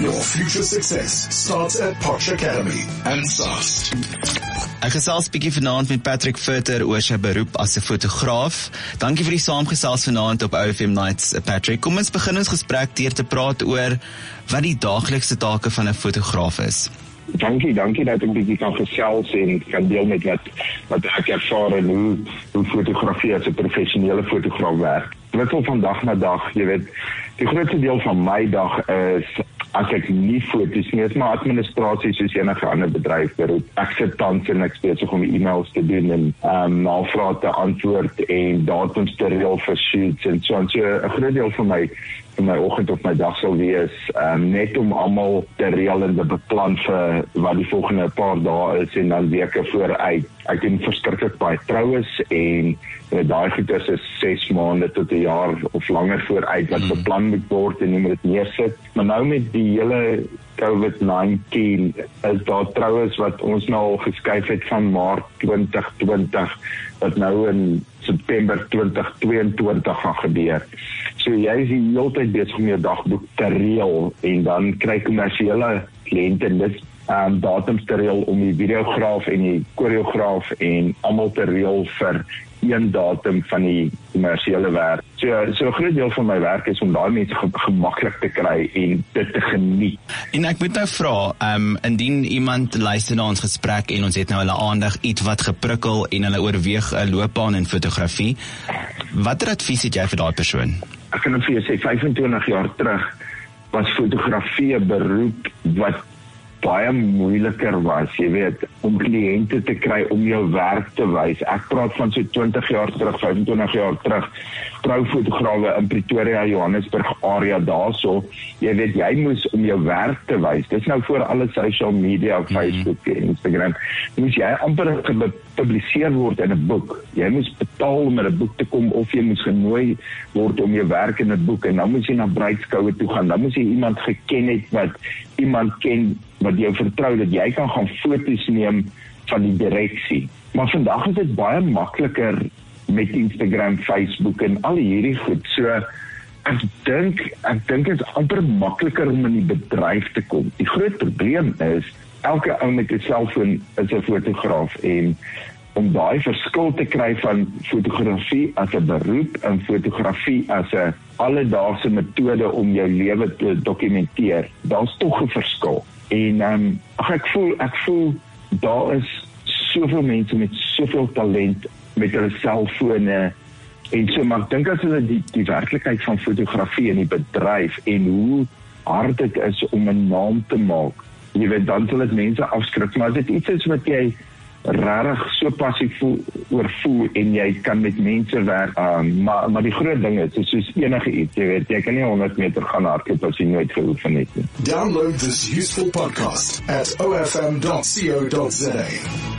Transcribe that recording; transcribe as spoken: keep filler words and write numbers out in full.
Your future success starts at Potch Academy and SARS. Ek gesels bietjie vanaand met Patrick Vurter oor sy beroep as 'n fotograaf. Dankie vir die saamgesels vanaand op O F M Nights, Patrick. Kom ons begin ons gesprek deur te praat oor wat die daaglikse take van 'n fotograaf is. Dankie, dankie dat ek 'n bietjie kan gesels en kan deel met wat wat ek ervaar en hoe hoe fotografie as 'n professionele fotograaf werk. Dit is vandag na dag, jy weet, die grootste deel van my dag is as ek nie foto's nie, is maar administrasie soos enige ander bedryf beroep. Ek sit tans en ek besig om e-mails te doen en um, navrae te antwoord en datums te reël vir shoots en so en so. 'n Groot deel van my van my oggend of my dag sal wees um, net om almal te reël en te beplan vir wat die volgende paar dae is en dan weke vooruit. Ek doen verskriklik baie troues en uh, daai goeders is ses maande tot 'n jaar of langer vooruit wat beplan moet word en jy moet dit neersit. Maar nou met die hele COVID negentien is daar troues wat ons nou al geskuif het van Maart twintig twintig wat nou in September twintig tweeëntwintig gaan gebeur. So jy is die hele tyd besig om jou dagboek te reël en dan kry kommersiële kliënte dis um, datums te reël om die videograaf en die koreograaf en almal te reël vir een datum van die kommersiële werk. So, so 'n groot deel van my werk is om daai mense ge gemaklik te kry en dit te geniet. En ek moet nou vra, um, indien iemand luister na ons gesprek en ons het nou hulle aandag iets wat geprikkel en hulle oorweeg 'n loopbaan in fotografie, watter advies het jy vir daai persoon? Ek kan vir jou sê, vyfentwintig jaar terug was fotografie 'n beroep wat baie moeiliker was, jy weet, om kliënte te kry om jou werk te wys. Ek praat van so twintig jaar terug, vyfentwintig jaar terug, troufotograwe in Pretoria, Johannesburg area daarso. Jy weet, jy moes om jou werk te wys. Dis nou voor alle social media, Facebook en Instagram. Moes jy amper gepubliseer word in 'n boek. Jy moes betaal om in 'n boek te kom of jy moes genooi word om jou werk in 'n boek en dan moes jy na bruidskoue toe gaan. Dan moes jy iemand geken het wat iemand ken wat jou vertrou dat jy kan gaan foto's neem van die direksie. Maar vandag is dit baie makliker met Instagram, Facebook en al hierdie goed. So ek dink ek dink dit is amper makliker om in die bedryf te kom. Die groot probleem is elke ou met 'n selfoon is 'n fotograaf en om daai verskil te kry van fotografie as 'n beroep en fotografie as 'n alledaagse metode om jou lewe te dokumenteer, daar's tog 'n verskil. En um, ach, ek voel ek voel daar is soveel mense met soveel talent met hulle selfone en so, maar ek dink as hulle die, die werklikheid van fotografie in die bedryf en hoe hard dit is om 'n naam te maak, jy weet, dan sal dit mense afskrik, maar as dit iets is wat jy rarig so passief voel, oor voel en jy kan met mense werk, um, maar, maar die groot ding is, is soos enige iets, jy weet, jy kan nie honderd meter gaan hardloop as jy nooit geoefen het nie. Download this useful podcast at o f m dot co dot za.